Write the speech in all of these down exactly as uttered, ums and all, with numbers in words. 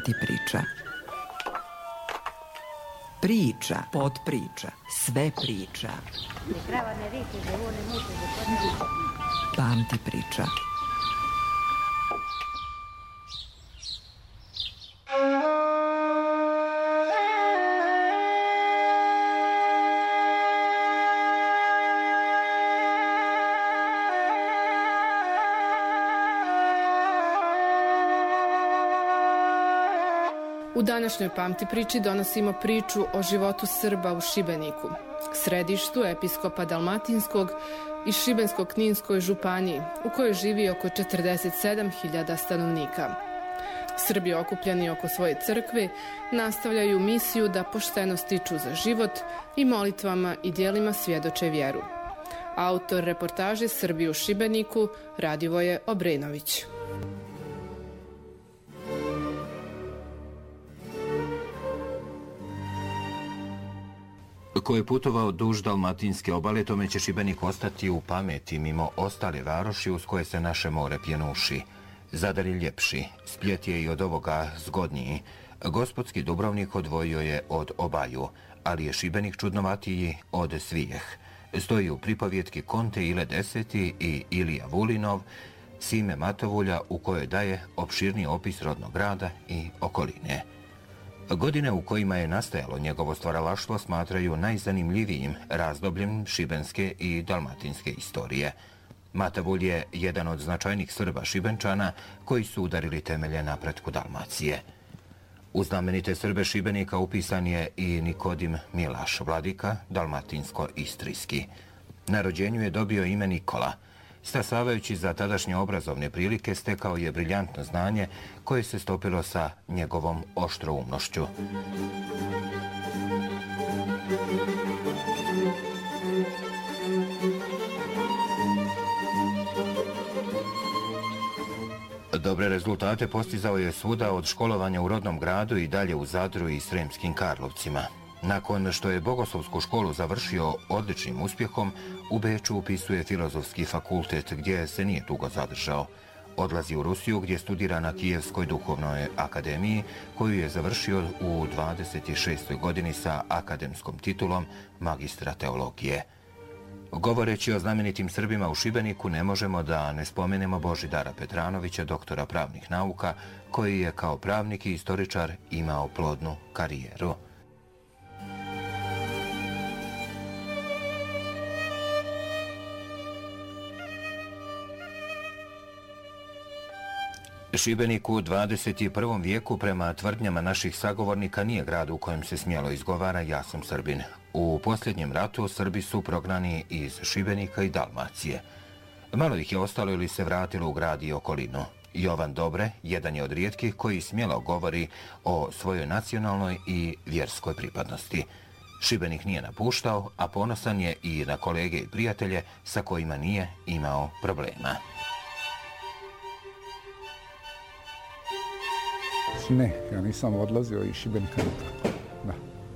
Pamti priča. Priča, podpriča, sve priča. Pamti priča. U današnjoj Pamti priči donosimo priču o životu Srba u Šibeniku, središtu episkopa Dalmatinskog i Šibensko-Kninskoj županiji, u kojoj živi oko četrdeset sedam hiljada stanovnika. Srbi okupljeni oko svoje crkve nastavljaju misiju da pošteno stiču za život i molitvama i djelima svjedoče vjeru. Autor reportaže Srbi u Šibeniku Radivoje Obrenović. Ko je putovao duž dalmatinske obale, tome će Šibenik ostati u pameti mimo ostale varoši uz koje se naše more pjenuši. Zadar je ljepši, Split je i od ovoga zgodniji. Gospodski Dubrovnik odvojio je od obaju, ali je Šibenik čudnovatiji od svijeh. Stoji u pripovjetki Konte Ile Deseti i Ilija Vulinov, Sime Matovulja, u kojoj daje opširni opis rodnog grada i okoline. Godine u kojima je nastajalo njegovo stvaralaštvo smatraju najzanimljivijim razdobljem šibenske i dalmatinske istorije. Matavulj je jedan od značajnih Srba Šibenčana koji su udarili temelje napretku Dalmacije. U znamenite Srbe Šibenika upisan je i Nikodim Milaš, vladika dalmatinsko-istrijski. Na rođenju je dobio ime Nikola. Stasavajući za tadašnje obrazovne prilike, stekao je briljantno znanje koje se stopilo sa njegovom oštroumnošću. Dobre rezultate postizao je svuda od školovanja u rodnom gradu i dalje u Zadru i Sremskim Karlovcima. Nakon što je bogoslovsku školu završio odličnim uspjehom, u Beču upisuje filozofski fakultet gdje se nije dugo zadržao. Odlazi u Rusiju gdje studira na Kijevskoj duhovnoj akademiji, koju je završio u dvadeset šestoj godini sa akademskom titulom magistra teologije. Govoreći o znamenitim Srbima u Šibeniku, ne možemo da ne spomenemo Božidara Petranovića, doktora pravnih nauka, koji je kao pravnik i istoričar imao plodnu karijeru. Šibenik u dvadeset prvom vijeku prema tvrdnjama naših sagovornika nije grad u kojem se smjelo izgovara ja sam Srbin. U posljednjem ratu Srbi su prognani iz Šibenika i Dalmacije. Malo ih je ostalo ili se vratilo u grad i okolinu. Jovan Dobre jedan je od rijetkih koji smjelo govori o svojoj nacionalnoj i vjerskoj pripadnosti. Šibenik nije napuštao, a ponosan je i na kolege i prijatelje sa kojima nije imao problema. Ne, ja nisam odlazio iz Šibenika nikako. Da.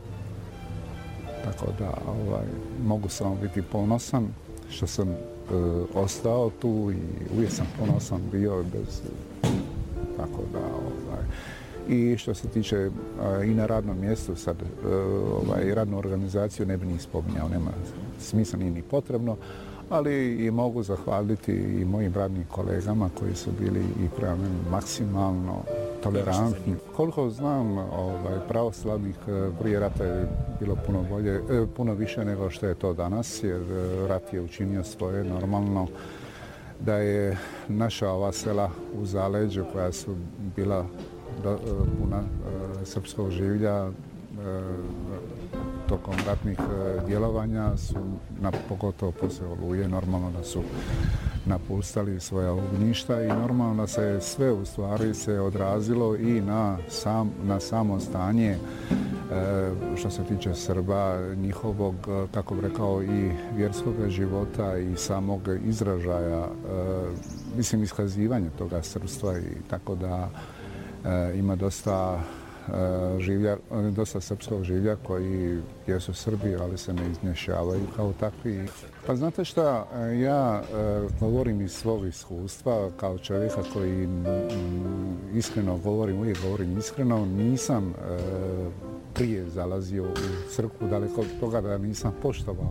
Tako da ovaj, mogu samo biti ponosan što sam e, ostao tu i uvijek sam ponosan bio bez... Tako da... Ovaj, i što se tiče e, i na radnom mjestu sad e, ovaj, radnu organizaciju ne bi ni spominjao, nema smisla, nije ni potrebno, ali i mogu zahvaliti i mojim radnim kolegama koji su bili i prema meni maksimalno tolerantni. Koliko znam, ovaj, pravoslavnih prije rata je bilo puno bolje, puno više nego što je to danas, jer rat je učinio svoje. Normalno da je naša ova sela u zaleđu koja su bila do, puna e, srpskog življa e, tokom ratnih e, djelovanja su, na, pogotovo poslije Oluje, normalno da su napustali svoja ognjišta i normalno da se sve u stvari se odrazilo i na, sam, na samo stanje e, što se tiče Srba, njihovog, kako bi rekao, i vjerskog života i samog izražaja, e, mislim, iskazivanja toga srpstva i tako da e, ima dosta življa, dosta srpskog življa koji jesu Srbi, ali se ne iznješavaju kao takvi. Pa znate šta, ja govorim iz svog iskustva kao čovjeka koji iskreno govorim, uvijek govorim iskreno, nisam prije zalazio u crkvu, daleko od toga da nisam poštovao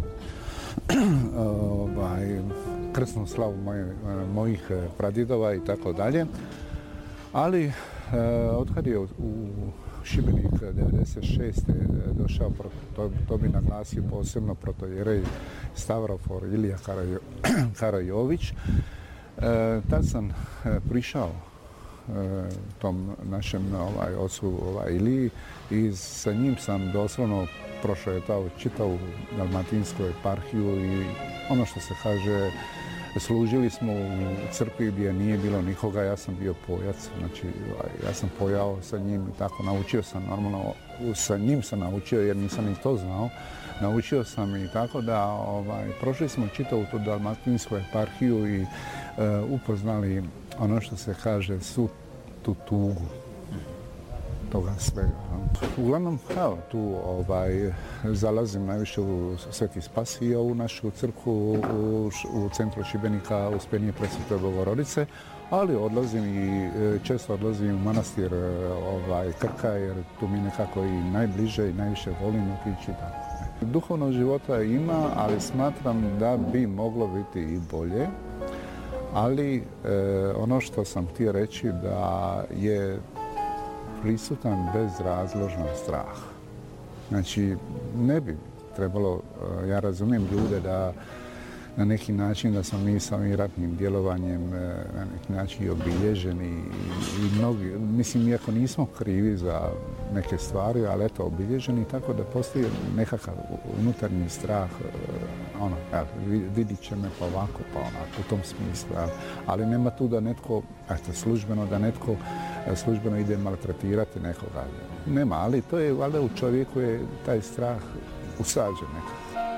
ovaj, krsnu slavu moje, mojih pradjedova i tako dalje. Ali otkad je u Šibenik devedeset šeste došao, to, to bi naglasio posebno protojerej Stavrofor Ilija Karajović, tad sam prišao tom našem ovaj, ocu ovaj, Iliji i sa njim sam doslovno prošetao čitavu dalmatinsku eparhiju i ono što se kaže, služili smo u crkvi gdje nije bilo nikoga, ja sam bio pojac, znači ja sam pojao sa njim i tako, naučio sam normalno, sa njim sam naučio jer nisam ni to znao, naučio sam i tako da ovaj, prošli smo čitavu tu dalmatinsku eparhiju i uh, upoznali ono što se kaže svu tu tugu toga svega. Uglavnom, evo, tu ovaj, zalazim najviše u Sveti Spas i ovu našu crkvu u, u centru Šibenika Uspjenije Presvete Bogorodice, ali odlazim i često odlazim u manastir ovaj, Krka jer tu mi nekako i najbliže i najviše volim otići. Duhovnog života ima, ali smatram da bi moglo biti i bolje. Ali e, ono što sam htio reći da je prisutan bezrazložan strah. Znači, ne bi trebalo, ja razumijem ljude da na neki način da smo mi sa ovim ratnim djelovanjem na neki način obilježeni i mnogi, mislim, iako nismo krivi za neke stvari, ali eto, obilježeni tako da postoji nekakav unutarnji strah, ono, ja, vidit će me pa ovako, pa onako, u tom smislu, ja. Ali nema tu da netko, eto, službeno, da netko službeno ide maltretirati nekoga. Nema, ali to je, valjda u čovjeku je taj strah usađen nekako.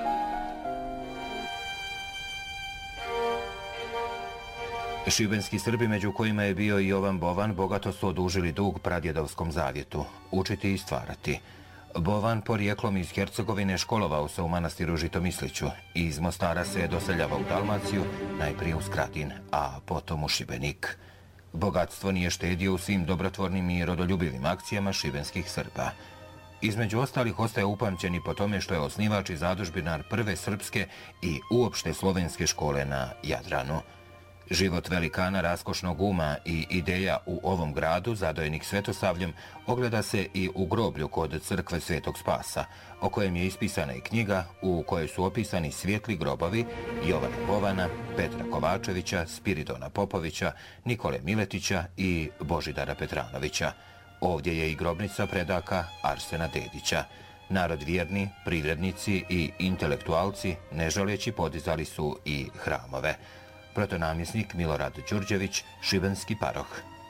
Šibenski Srbi, među kojima je bio i Jovan Bovan, bogato su odužili dug pradjedovskom zavjetu, učiti i stvarati. Bovan, porijeklom iz Hercegovine, školovao se u manastiru Žitomisliću i iz Mostara se je doseljavao u Dalmaciju, najprije u Skradin, a potom u Šibenik. Bogatstvo nije štedio u svim dobrotvornim i rodoljubivim akcijama šibenskih Srba. Između ostalih ostaje upamćen i po tome što je osnivač i zadužbinar prve srpske i uopšte slovenske škole na Jadranu. Život velikana raskošnog uma i ideja u ovom gradu, zadojenih Svetosavljem, ogleda se i u groblju kod crkve Svetog Spasa, o kojem je ispisana i knjiga u kojoj su opisani svijetli grobovi Jovana Bovana, Petra Kovačevića, Spiridona Popovića, Nikole Miletića i Božidara Petranovića. Ovdje je i grobnica predaka Arsena Dedića. Narod vjerni, privrednici i intelektualci, ne žaleći, podizali su i hramove. Protonamjesnik Milorad Đurđević, šibenski paroh.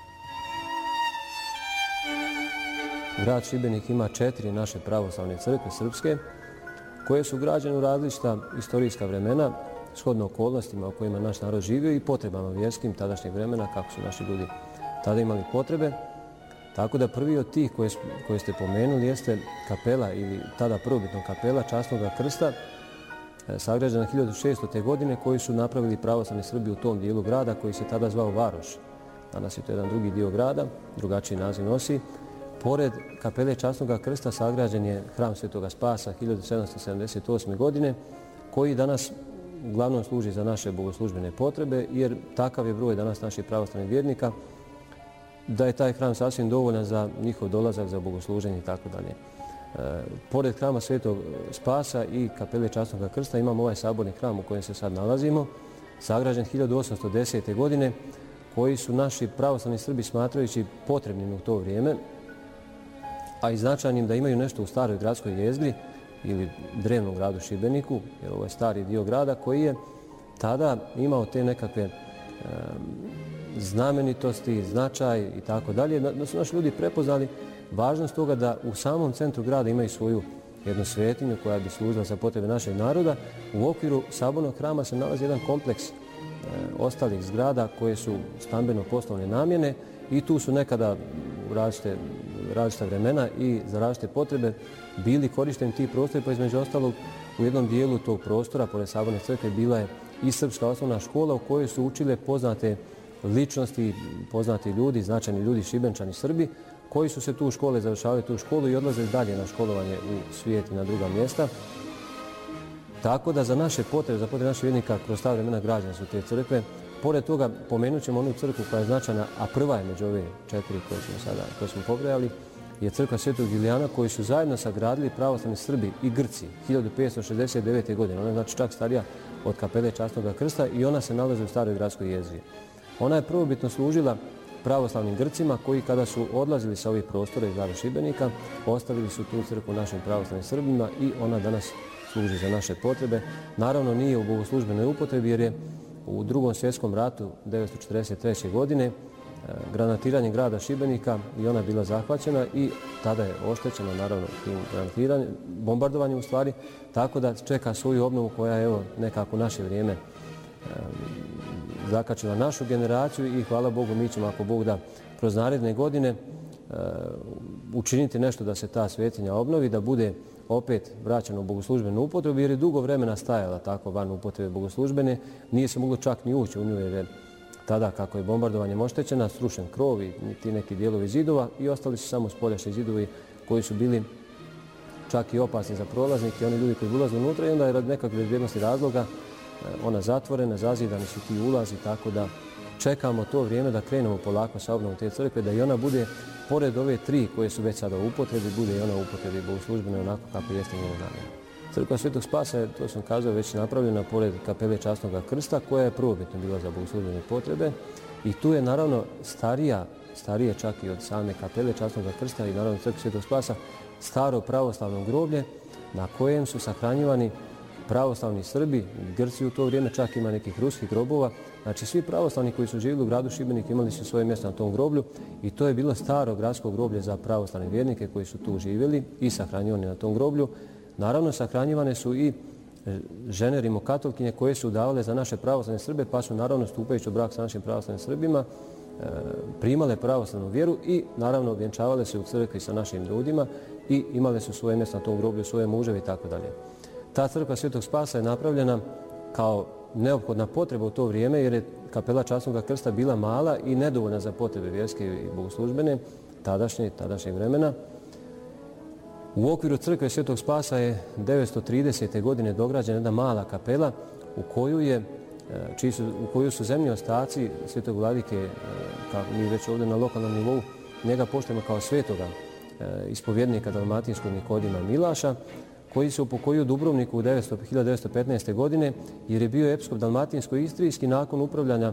Grad Šibenik ima četiri naše pravoslavne crkve srpske, koje su građene u različita istorijska vremena, shodno okolnostima u kojima naš narod živio i potrebama vjerskim tadašnjeg vremena, kako su naši ljudi tada imali potrebe. Tako da prvi od tih koje, koje ste pomenuli jeste kapela ili tada prvobitno kapela Časnog krsta, sagrađena hiljadu šeststote. godine, koji su napravili pravoslavni Srbi u tom dijelu grada koji se tada zvao Varoš. Danas je to jedan drugi dio grada, drugačiji naziv nosi. Pored kapele Časnog krsta sagrađen je hram Svetoga Spasa hiljadu sedamsto sedamdeset osme. godine, koji danas uglavnom služi za naše bogoslužbene potrebe, jer takav je broj danas naših pravoslavnih vjernika da je taj hram sasvim dovoljan za njihov dolazak, za bogosluženje i tako dalje. Pored hrama Svetog Spasa i kapele Časnog krsta imamo ovaj saborni hram u kojem se sad nalazimo, sagrađen hiljadu osamsto desete. godine, koji su naši pravoslavni Srbi smatrajući potrebnim u to vrijeme, a i značajnim da imaju nešto u staroj gradskoj jezgri ili drevnom gradu Šibeniku, jer ovo je stari dio grada koji je tada imao te nekakve e, znamenitosti, značaj i tako dalje, da su naši ljudi prepoznali važnost toga da u samom centru grada imaju svoju jednu svetinju koja bi služila za potrebe našeg naroda. U okviru sabornog hrama se nalazi jedan kompleks e, ostalih zgrada koje su stambeno-poslovne namjene i tu su nekada u različite različita vremena i za različite potrebe bili korišteni ti prostori, pa između ostalog u jednom dijelu tog prostora, pored Saborne crkve, bila je i srpska osnovna škola u kojoj su učile poznate ličnosti, poznati ljudi, značajni ljudi, Šibenčani, Srbi, koji su se tu u škole, završavali tu školu i odlazili dalje na školovanje u svijet i na druga mjesta. Tako da za naše potrebe, za potrebe naših vjernika, kroz ta vremena građane su te crkve. Pored toga, pomenut ćemo onu crkvu koja je značajna, a prva je među ove četiri koje smo sada, koje smo pobrojali, je crkva Svetog Ilijana koju su zajedno sagradili pravoslavni Srbi i Grci hiljadu petsto šezdeset devete. godine. Ona je znači čak starija od kapele Časnoga krsta i ona se nalazi u staroj gradskoj jezgri. Ona je prvobitno služila pravoslavnim Grcima koji kada su odlazili sa ovih prostora iz grada Šibenika, ostavili su tu crkvu našim pravoslavnim Srbima i ona danas služi za naše potrebe. Naravno nije u bogoslužbenoj upotrebi jer je u Drugom svjetskom ratu devetsto četrdeset treće. godine granatiranjem grada Šibenika i ona bila zahvaćena i tada je oštećena naravno tim granatiranjem, bombardovanjem u stvari, tako da čeka svoju obnovu koja je evo nekako u naše vrijeme zakačila našu generaciju i hvala Bogu mi ćemo ako Bog da kroz naredne godine učiniti nešto da se ta svetinja obnovi, da bude opet vraćena u bogoslužbenu upotrebu jer je dugo vremena stajala tako van upotrebe bogoslužbene. Nije se moglo čak ni ući u nju jer je tada kako je bombardovanjem oštećena, srušen krov i ti neki dijelovi zidova i ostali su samo spoljašnji zidovi koji su bili čak i opasni za prolaznike i oni ljudi koji ulaze unutra i onda je rad nekakve bezbjednosti razloga ona zatvorena, zazidani su ti ulazi, tako da čekamo to vrijeme da krenemo polako sa obnovom te crkve, da i ona bude, pored ove tri koje su već sada u upotrebi, bude i ona u upotrebi bogoslužbene onako kako jeste njena namjena. Crkva Svetog Spasa je, to sam kazao, već napravljena pored kapele Časnoga krsta koja je prvobitno bila za bogoslužbene potrebe i tu je naravno starija, starije čak i od same kapele Časnoga krsta i naravno Crkva Svetog Spasa staro pravoslavno groblje na kojem su sahranjivani pravoslavni Srbi, Grci u to vrijeme, čak ima nekih ruskih grobova. Znači svi pravoslavni koji su živjeli u gradu Šibenik imali su svoje mjesto na tom groblju i to je bilo staro gradsko groblje za pravoslavne vjernike koji su tu živjeli i sahranjivani na tom groblju. Naravno, sahranjivane su i žene rimokatolkinje koje su davale za naše pravoslavne Srbe, pa su naravno stupajući u brak sa našim pravoslavnim Srbima primale pravoslavnu vjeru i naravno vjenčavale se u crkvi sa našim ljudima i imale su svoje mjesto na tom groblju, svoje muževe i tako dalje. Ta crkva Svetog Spasa je napravljena kao neophodna potreba u to vrijeme jer je kapela Časnoga krsta bila mala i nedovoljna za potrebe vjerske i bogoslužbene tadašnje, tadašnjeg vremena. U okviru crkve Svetog Spasa je devetsto tridesete. godine dograđena jedna mala kapela u koju, je, čiji su, u koju su zemlji ostaci Svetog vladike, kako mi već ovdje na lokalnom nivou, njega poštujemo kao svetoga ispovjednika dalmatinskog Nikodima Milaša, koji se upokojio u Dubrovniku u hiljadu devetsto petnaeste. godine jer je bio episkop dalmatinsko-istrijski. Nakon upravljanja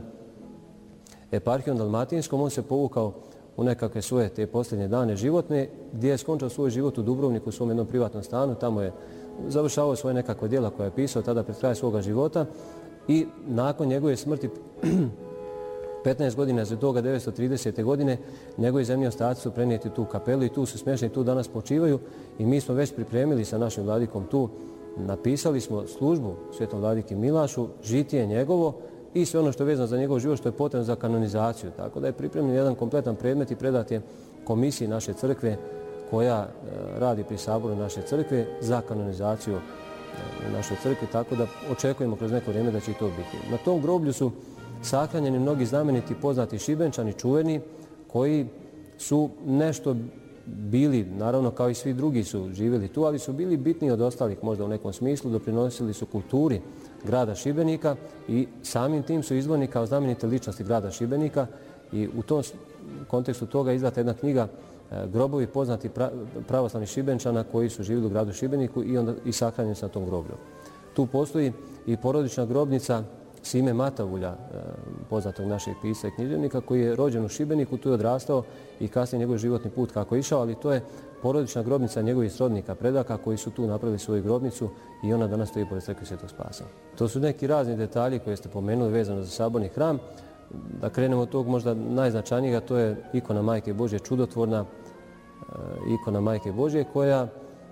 eparhijom dalmatinskom on se povukao u nekakve svoje te posljednje dane životne gdje je skončao svoj život u Dubrovniku u svom jednom privatnom stanu. Tamo je završavao svoje nekakve djela koje je pisao tada pred kraj svoga života i nakon njegove smrti petnaest godina za toga devetsto tridesete. godine njegovi zemlji ostaci su prenijeti tu kapelu i tu su smješteni, tu danas počivaju i mi smo već pripremili sa našim vladikom tu, napisali smo službu svetom vladiki Milašu, žitije njegovo i sve ono što je vezano za njegov život što je potrebno za kanonizaciju. Tako da je pripremljen jedan kompletan predmet i predat je komisiji naše crkve koja radi pri saboru naše crkve za kanonizaciju u našoj crkvi, tako da očekujemo kroz neko vrijeme da će i to biti. Na tom groblju su sahranjeni mnogi znameniti poznati Šibenčani, čuveni, koji su nešto bili, naravno kao i svi drugi su živjeli tu, ali su bili bitniji od ostalih možda u nekom smislu, doprinosili su kulturi grada Šibenika i samim tim su izdvojeni kao znamenite ličnosti grada Šibenika i u tom kontekstu toga je izdata jedna knjiga Grobovi poznati pravoslavnih Šibenčana koji su živjeli u gradu Šibeniku i, onda, i sahranjeni su na tom groblju. Tu postoji i porodična grobnica Sime Matavulja, poznatog našeg pisa i književnika, koji je rođen u Šibeniku, tu je odrastao i kasnije njegov životni put kako je išao, ali to je porodična grobnica njegovih srodnika, predaka koji su tu napravili svoju grobnicu i ona danas stoji pored crkve Svetog Spasa. To su neki razni detalji koje ste pomenuli vezano za saborni hram. Da krenemo od tog možda najznačajnijega, to je ikona Majke Božje, čudotvorna ikona Majke Božje koja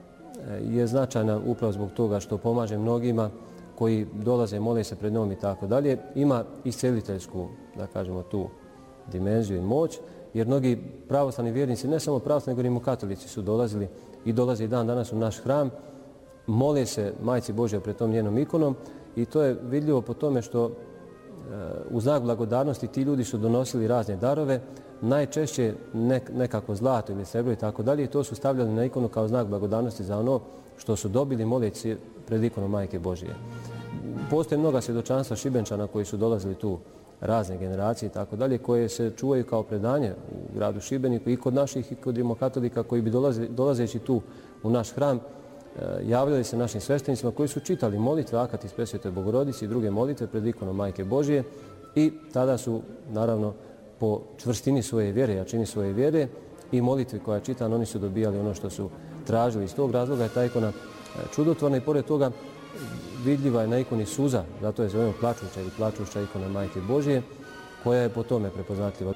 je značajna upravo zbog toga što pomaže mnogima koji dolaze, mole se pred njom i tako dalje. Ima isceliteljsku, da kažemo, tu dimenziju i moć jer mnogi pravoslavni vjernici, ne samo pravoslavni, nego i rimokatolici su dolazili i dolaze i dan danas u naš hram, mole se Majci Božjoj pred tom njenom ikonom i to je vidljivo po tome što u znak blagodarnosti ti ljudi su donosili razne darove, najčešće nekako zlato ili srebro i tako dalje, i to su stavljali na ikonu kao znak blagodarnosti za ono što su dobili moleći pred ikonom Majke Božje. Postoje mnoga svjedočanstva Šibenčana koji su dolazili tu, razne generacije i tako dalje, koje se čuvaju kao predanje u gradu Šibeniku i kod naših i kod rimokatolika koji bi dolazili, dolazeći tu u naš hram javljali se našim sveštenicima koji su čitali molitve Akat iz Presvetoj Bogorodici i druge molitve pred ikonom Majke Božje i tada su, naravno, po čvrstini svoje vjere, jačini svoje vjere i molitve koja je čitana, oni su dobijali ono što su tražili. Iz tog razloga je ta ikona čudotvorna i pored toga vidljiva je na ikoni suza, zato je zovemo plačuća ili plačuća ikona Majke Božje, koja je po tome prepoznatljiva.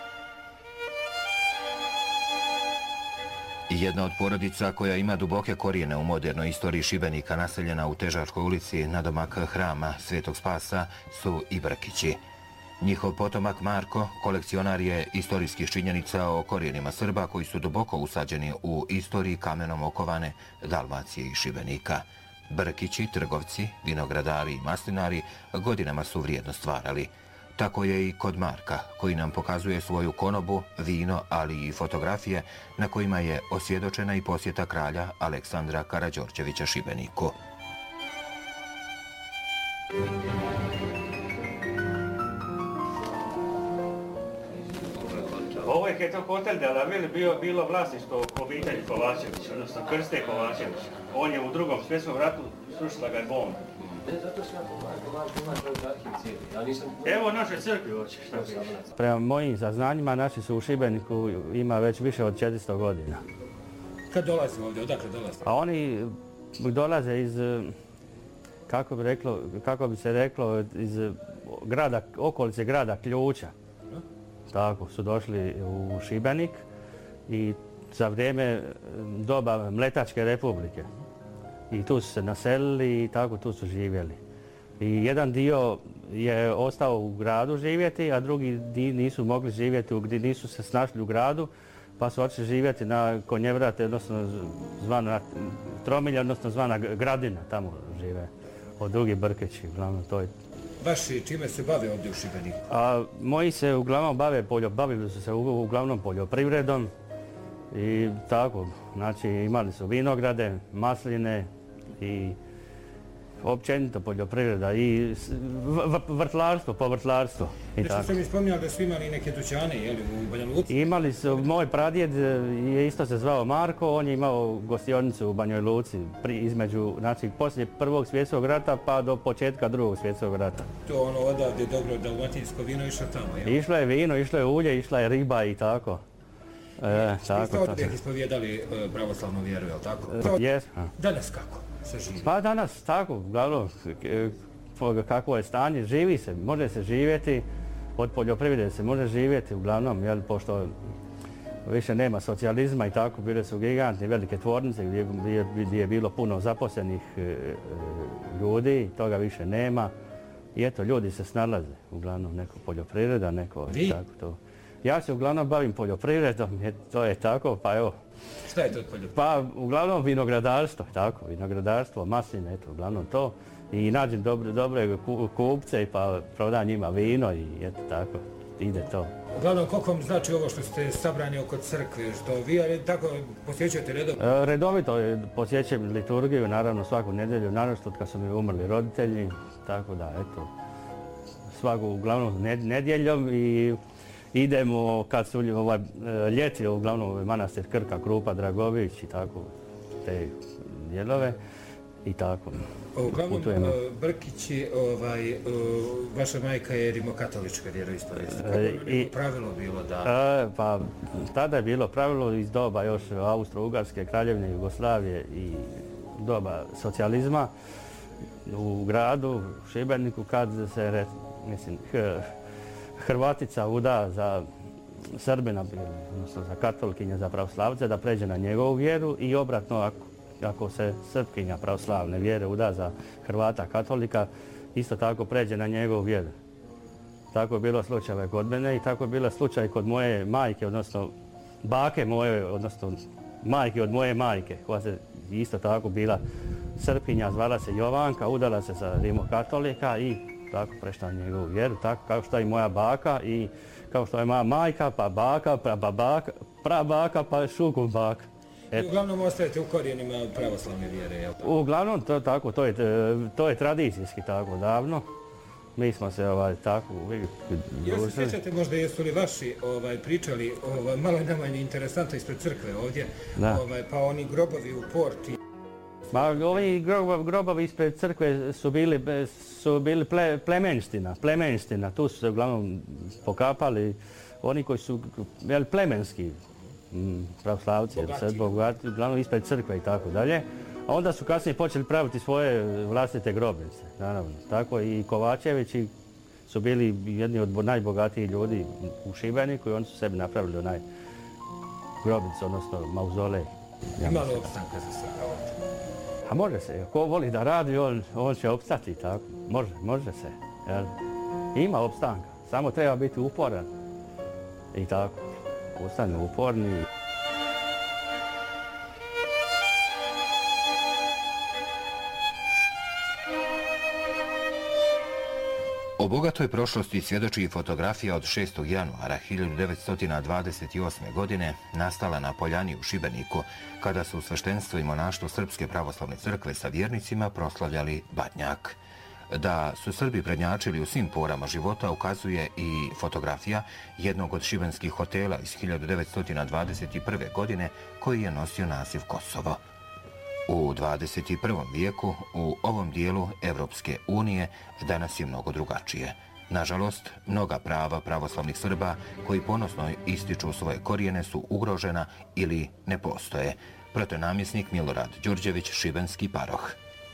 Jedna od porodica koja ima duboke korijene u modernoj istoriji Šibenika, naseljena u Težačkoj ulici nadomak hrama Svetog Spasa, su i Brkići. Njihov potomak Marko kolekcionar je istorijskih činjenica o korijenima Srba koji su duboko usađeni u istoriji kamenom okovane Dalmacije i Šibenika. Brkići, trgovci, vinogradari i maslinari godinama su vrijedno stvarali. Tako je i kod Marka, koji nam pokazuje svoju konobu, vino, ali i fotografije na kojima je osvjedočena i posjeta kralja Aleksandra Karađorđevića Šibeniku. Ovo je to hotel de la Ville bio, bilo vlasništvo obitelji Kovačevića, odnosno Krste Kovačevića. On je u drugom svjetskom ratu srušila ga je bomba. Evo naše crkve hoće, šta piše. Prema mojim saznanjima, naši su u Šibeniku ima već više od četiristo godina. Kad dolaze ovdje, odakle dolaze? A oni dolaze iz, kako bi, reklo, kako bi se reklo, iz grada, okolice grada Ključa. Tako su došli u Šibenik i za vrijeme doba Mletačke republike. I tu su se naselili i tako tu su živjeli. I jedan dio je ostao u gradu živjeti, a drugi dio nisu mogli živjeti, gdje nisu se snašli u gradu, pa su otišli živjeti na Konjevrate, odnosno zvana Tromilja, odnosno zvana Gradina, tamo žive od drugi Brkeći, uglavnom to je. Vaši čime se bave ovdje u Šibeniku? A moji se uglavnom bave, poljo, bavili su se uglavnom poljoprivredom i tako, znači imali su vinograde, masline i općenito poljoprivreda i vrtlarstvo, povrtlarstvo. Nešto ste mi spominjali da su imali neke dućane, jeli, u Banja Luci? Imali su, moj pradjed je isto se zvao Marko, on je imao gostionicu u Banjoj Luci, pri, između, znači poslije prvog svjetskog rata pa do početka drugog svjetskog rata. To ono odavde dobro dalmatinsko vino išlo tamo, jel? Išlo je vino, išlo je ulje, išla je riba i tako. E, tako, ste odvijek ispovjedali e, pravoslavnu vjeru, jel tako? E, jes. Danas kako se živi? Pa danas tako, uglavnom, kakvo je stanje, živi se, može se živjeti, od poljoprivrede se može živjeti, uglavnom, jel, pošto više nema socijalizma i tako, bile su gigantne velike tvornice gdje, gdje, gdje je bilo puno zaposlenih e, ljudi, toga više nema. I eto, ljudi se snalaze, uglavnom, neko poljoprivreda, neko Vi? tako to. Ja se uglavnom bavim poljoprivredom, to je tako, pa evo. Šta je to od poljoprivreda? Pa uglavnom vinogradarstvo, tako, vinogradarstvo, masline, eto, uglavnom to. I nađem dobre, dobre kupce i pa prodam njima vino i eto tako, ide to. Uglavnom, koliko vam znači ovo što ste sabrani oko crkve, što vi ali tako posjećujete redovno? E, redovito posjećujem liturgiju, naravno svaku nedjelju, naravno kad su mi umrli roditelji, tako da, eto, svaku uglavnom nedjeljom i idemo kad su ovaj, ljeti, uglavnom manastir Krka, Krupa, Dragović i tako, te dijelove i tako. Uglavnom, putujemo. Brkići, ovaj, vaša majka je rimokatolička vjeroispovijest. Kako je neko pravilo bilo da... E, pa tada je bilo pravilo iz doba još Austro-Ugarske, Kraljevine Jugoslavije i doba socijalizma u gradu, u Šibeniku, kad se, mislim, Hrvatica uda za Srbina, odnosno za katolikinja, za pravoslavce, da pređe na njegovu vjeru i obratno ako, ako se Srpkinja pravoslavne vjere uda za Hrvata katolika, isto tako pređe na njegovu vjeru. Tako je bilo slučajeve kod mene i tako je bilo slučaj kod moje majke, odnosno bake moje, odnosno majke od moje majke, koja se isto tako bila Srpinja, zvala se Jovanka, udala se za rimokatolika i tako prešla njegovu vjeru, tako kao što je i moja baka i kao što je moja majka, pa baka, pa baka, prabaka, pa šukov baka. I uglavnom ostajete u korijenima pravoslavne vjere, jel' tako? Uglavnom, to, tako, to, je, to je tradicijski tako davno. Mi smo se ovaj, tako uvijek... Jel se sjećate možda jesu li vaši ovaj, pričali, ovaj, malo je nama interesantno ispred crkve ovdje, ovaj, pa oni grobovi u porti? Ma, ovi grobovi ispred crkve su bili, su bili ple, plemenština, plemenština. Tu su se uglavnom pokapali oni koji su jel, plemenski m, pravoslavci, bogati. Bogati, uglavnom ispred crkve i tako dalje. A onda su kasnije počeli praviti svoje vlastite grobnice, naravno. Tako i Kovačevići su bili jedni od najbogatijih ljudi u Šibeniku i oni su sebi napravili onaj grobnicu, odnosno mauzolej. Ja malo opstanka za sve ovdje. A može se, ko voli da radi, on, on će opstati, tako. Može, može se. Jel? Ima opstanka, samo treba biti uporan. I tako, ostane uporni. O bogatoj prošlosti svjedoči i fotografija od šestog januara hiljadu devetsto dvadeset osme. godine nastala na Poljani u Šibeniku, kada su sveštenstvo i monaštvo Srpske pravoslavne crkve sa vjernicima proslavljali Badnjak. Da su Srbi prednjačili u svim porama života ukazuje i fotografija jednog od šibenskih hotela iz hiljadu devetsto dvadeset prve. godine koji je nosio naziv Kosovo. U dvadeset prvom vijeku u ovom dijelu Evropske unije danas je mnogo drugačije. Nažalost, mnoga prava pravoslavnih Srba koji ponosno ističu svoje korijene su ugrožena ili ne postoje. Protonamjesnik Milorad Đurđević, šibenski paroh.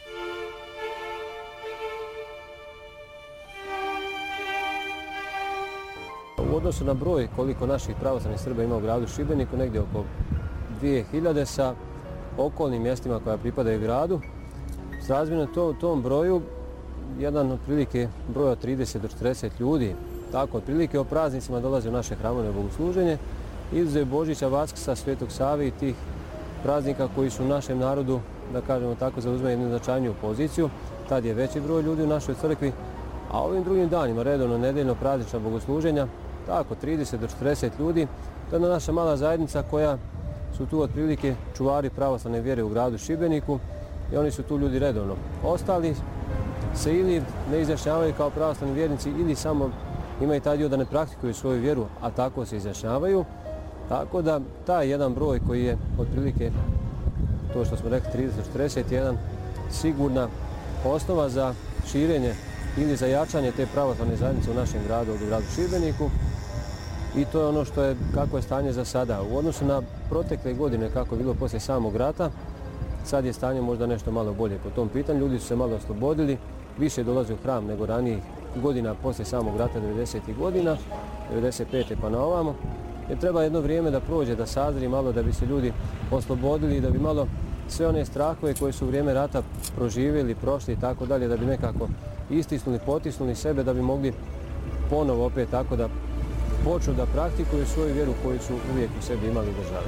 U odnosu na broj koliko naših pravoslavnih Srba ima u gradu Šibeniku, negdje oko dvije hiljade sa okolnim mjestima koja pripadaju gradu. Srazmjerno to, tom broju, jedan otprilike broj od trideset do četrdeset ljudi, tako otprilike o praznicima dolaze u naše hramove bogosluženje, izuzev Božića, Vaskrsa, Svetog Save i tih praznika koji su u našem narodu, da kažemo tako, zauzimaju jednu značajniju poziciju. Tad je veći broj ljudi u našoj crkvi, a ovim drugim danima, redovno nedeljno praznična bogosluženja, tako trideset do četrdeset ljudi, to je naša mala zajednica koja su tu otprilike čuvari pravoslavne vjere u gradu Šibeniku i oni su tu ljudi redovno. Ostali se ili ne izjašnjavaju kao pravoslavni vjernici ili samo imaju taj dio da ne praktikuju svoju vjeru, a tako se izjašnjavaju. Tako da taj jedan broj koji je otprilike, to što smo rekli, trideset do četrdeset, je jedan sigurna osnova za širenje ili za jačanje te pravoslavne zajednice u našem gradu, u gradu Šibeniku. I to je ono što je, kako je stanje za sada. U odnosu na protekle godine, kako je bilo poslije samog rata, sad je stanje možda nešto malo bolje po tom pitanju. Ljudi su se malo oslobodili, više dolaze u hram nego ranijih godina poslije samog rata, devedesetih godina, devedeset pete pa na ovamo. Jer treba jedno vrijeme da prođe, da sazri malo, da bi se ljudi oslobodili i da bi malo sve one strahove koje su u vrijeme rata proživjeli, prošli i tako dalje, da bi nekako istisnuli, potisnuli sebe, da bi mogli ponovo opet tako da počnu da praktikuju svoju vjeru koju su uvijek u sebi imali i državi.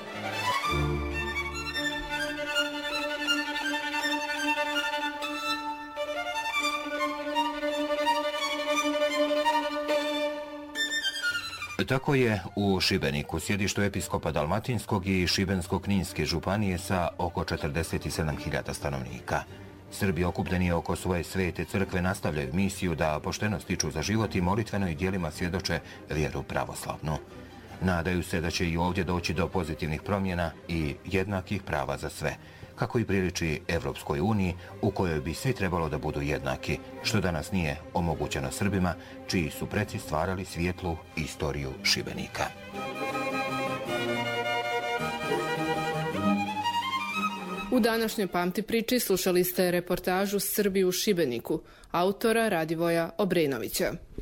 Tako je u Šibeniku, sjedištu episkopa Dalmatinskog i Šibensko-kninske županije sa oko četrdeset sedam hiljada stanovnika. Srbi okupljeni oko svoje svete crkve nastavljaju misiju da pošteno stiču za život i molitveno i djelima svjedoče vjeru pravoslavnu. Nadaju se da će i ovdje doći do pozitivnih promjena i jednakih prava za sve, kako i priliči Evropskoj uniji u kojoj bi svi trebalo da budu jednaki, što danas nije omogućeno Srbima, čiji su preci stvarali svijetlu istoriju Šibenika. U današnjoj Pamti priči slušali ste reportažu Srbi u Šibeniku, autora Radivoja Obrenovića.